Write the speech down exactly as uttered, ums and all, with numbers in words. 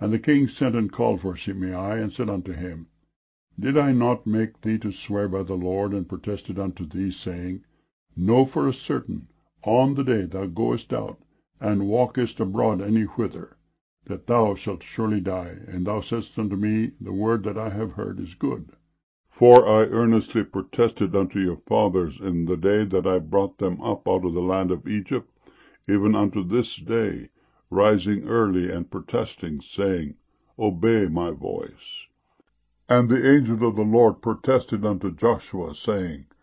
And the king sent and called for Shimei, and said unto him, Did I not make thee to swear by the Lord, and protested unto thee, saying, Know for a certain, on the day thou goest out, and walkest abroad any whither, that thou shalt surely die? And thou saidst unto me, The word that I have heard is good. For I earnestly protested unto your fathers in the day that I brought them up out of the land of Egypt, even unto this day, rising early and protesting, saying, Obey my voice. And the angel of the Lord protested unto Joshua, saying,